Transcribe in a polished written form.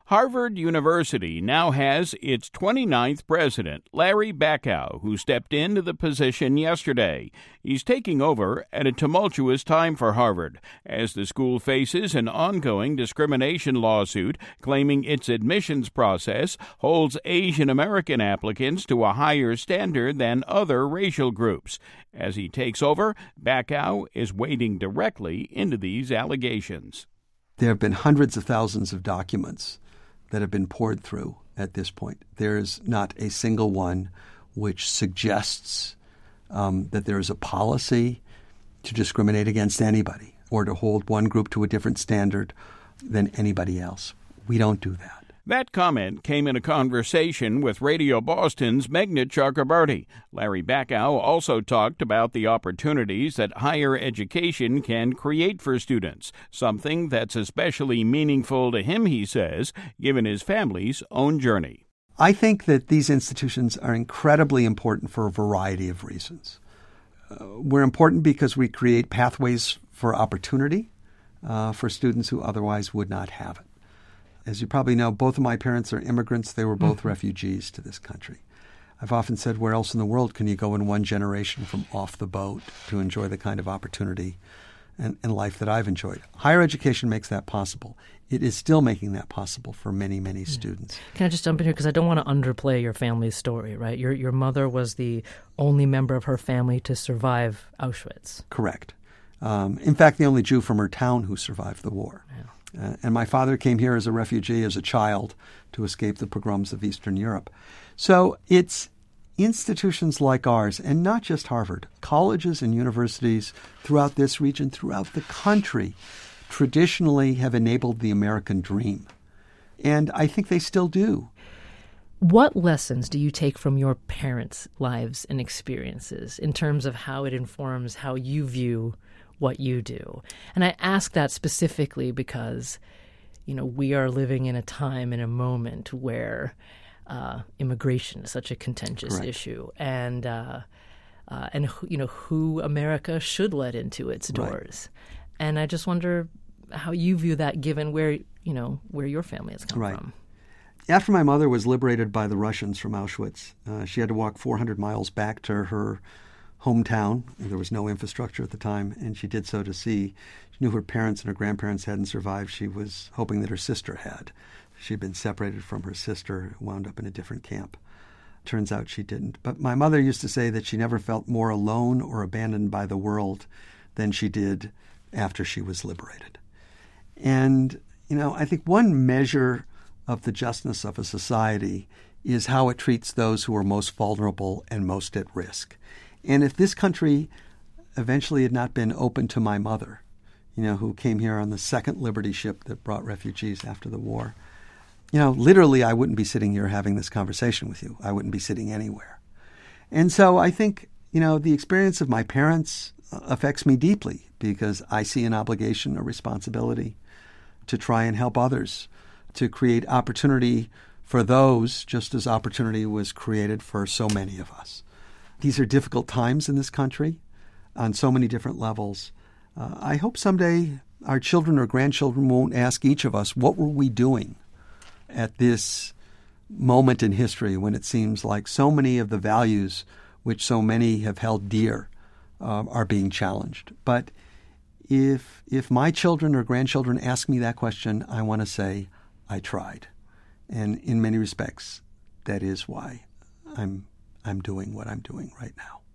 Harvard University now has its 29th president, Larry Bacow, who stepped into the position yesterday. He's taking over at a tumultuous time for Harvard, as the school faces an ongoing discrimination lawsuit claiming its admissions process holds Asian American applicants to a higher standard than other racial groups. As he takes over, Bacow is wading directly into these allegations. There have been hundreds of thousands of documents that have been poured through at this point. There is not a single one which suggests that there is a policy to discriminate against anybody or to hold one group to a different standard than anybody else. We don't do that. That comment came in a conversation with Radio Boston's Meghna Chakrabarti. Larry Bacow also talked about the opportunities that higher education can create for students, something that's especially meaningful to him, he says, given his family's own journey. I think that these institutions are incredibly important for a variety of reasons. We're important because we create pathways for opportunity for students who otherwise would not have it. As you probably know, both of my parents are immigrants. They were both refugees to this country. I've often said, where else in the world can you go in one generation from off the boat to enjoy the kind of opportunity and life that I've enjoyed? Higher education makes that possible. It is still making that possible for many, many students. Can I just jump in here? Because I don't want to underplay your family's story, right? Your mother was the only member of her family to survive Auschwitz. Correct. In fact, the only Jew from her town who survived the war. Yeah. And my father came here as a refugee, as a child, to escape the pogroms of Eastern Europe. So it's institutions like ours, and not just Harvard, colleges and universities throughout this region, throughout the country, traditionally have enabled the American dream. And I think they still do. What lessons do you take from your parents' lives and experiences in terms of how it informs how you view what you do? And I ask that specifically because, we are living in a time, in a moment where immigration is such a contentious Correct. issue, and who America should let into its doors. Right. And I just wonder how you view that, given where your family has come from. After my mother was liberated by the Russians from Auschwitz, she had to walk 400 miles back to her hometown. There was no infrastructure at the time, and she did so to see. She knew her parents and her grandparents hadn't survived. She was hoping that her sister had. She'd been separated from her sister, who wound up in a different camp. Turns out she didn't. But my mother used to say that she never felt more alone or abandoned by the world than she did after she was liberated. And, I think one measure of the justness of a society is how it treats those who are most vulnerable and most at risk. And if this country eventually had not been open to my mother, who came here on the second Liberty ship that brought refugees after the war, literally I wouldn't be sitting here having this conversation with you. I wouldn't be sitting anywhere. And so I think, the experience of my parents affects me deeply because I see an obligation, a responsibility to try and help others, to create opportunity for those, just as opportunity was created for so many of us. These are difficult times in this country on so many different levels. I hope someday our children or grandchildren won't ask each of us, what were we doing at this moment in history when it seems like so many of the values which so many have held dear are being challenged. But if my children or grandchildren ask me that question, I want to say, I tried. And in many respects, that is why I'm doing what I'm doing right now.